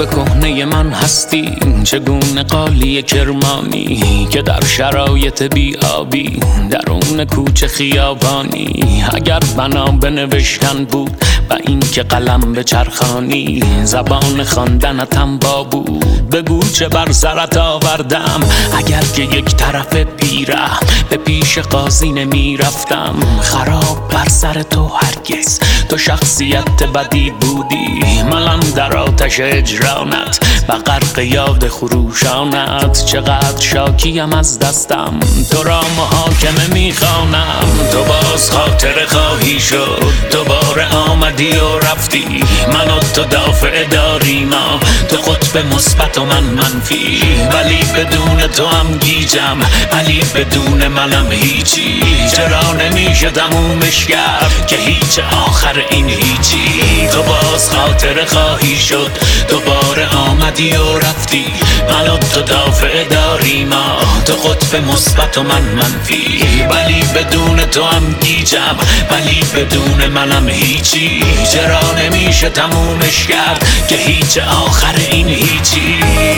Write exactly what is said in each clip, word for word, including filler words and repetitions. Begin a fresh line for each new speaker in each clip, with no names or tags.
به کهنه من هستی، چگونه قالی کرمانی که در شرایط بیابی درون کوچه خیابانی. اگر بنا به نوشتن بود و این که قلم به چرخانی، زبان خواندنتم با بود بگو چه بر سرت آوردم. اگر که یک طرف پیره به پیش قاضی نمی رفتم، خراب بر سر تو هرگز تو شخصیت بدی بودی. من در آتش اجرانت و غرق یاد خروشانت، چقدر شاکیم از دستم تو را محاکمه میخوانم. تو باز خاطر خواهی شد، دوباره آمدی و رفتی، من و تو دافع داری ما، تو قطب مثبت و من منفی. ولی بدون تو هم گیجم، ولی بدون منم هیچی. چرا نمیشه تمومش کرد که هیچ آخر این هیچی. تو باز خاطر خواهی شد، دوباره آمدی و رفتی، من و تو دافع داری ما، تو قطب مثبت و من منفی. ولی بدون تو هم گیجم، ولی بدون منم هیچی. چرا نمیشه تمومش کرد که هیچ آخر این هیچی.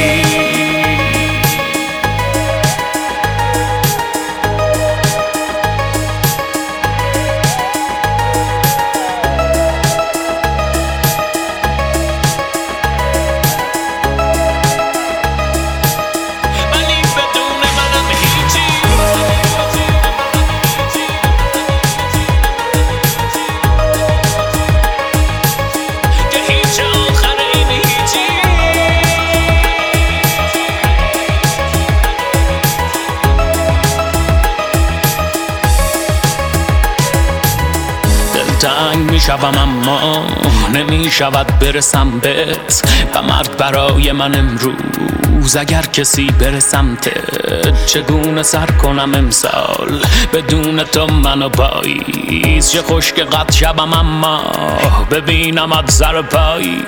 تنگ می شوم اما نمی شود برسم بهت، و مرگ برای من امروز اگر کسی بره سمتت. چگونه سر کنم امسال بدون تو منو پاییز، چه خوش که قد شبم اما ببینمت سر پایی.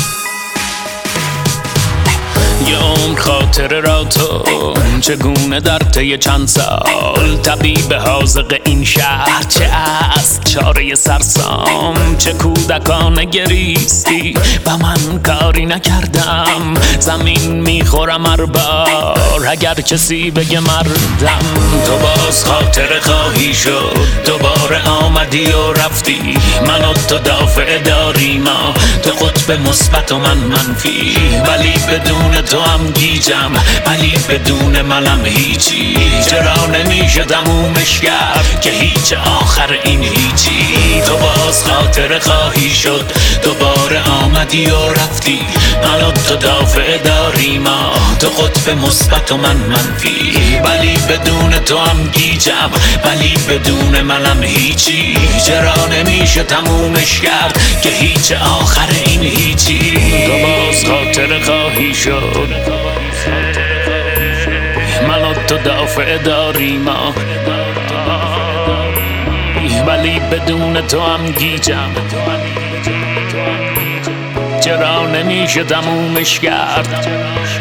یه عمر خاطره را تو چگونه در طی چند سال، طبیب حاذق این شهر چه است چاره سرسام. چه کودکانه گریستی و من کاری نکردم، زمین میخورم هر بار اگر کسی بگه مردم. تو باز خاطره خواهی شد، دوباره آمدی و رفتی، من و تو دافع داری ما، تو قطب مثبت و من منفی. ولی بدون تو هم گیجم، ولی بدون منم هیچی. چرا نمیشه تمومش کرد که هیچ آخر این هیچی. تو باز خاطره خواهی شد، دوباره آمدی و رفتی، من و تو دافع داری ما، تو قطب مثبت و من منفی. ولی بدون تو هم گیجم، ولی بدون منم هیچی. چرا نمیشه تمومش کرد که هیچ آخر این هیچی. تو باز خاطره خواهی شد، من و تو دافع داری ما، ولی بدون تو هم گیجم. چرا نمیشه تمومش کرد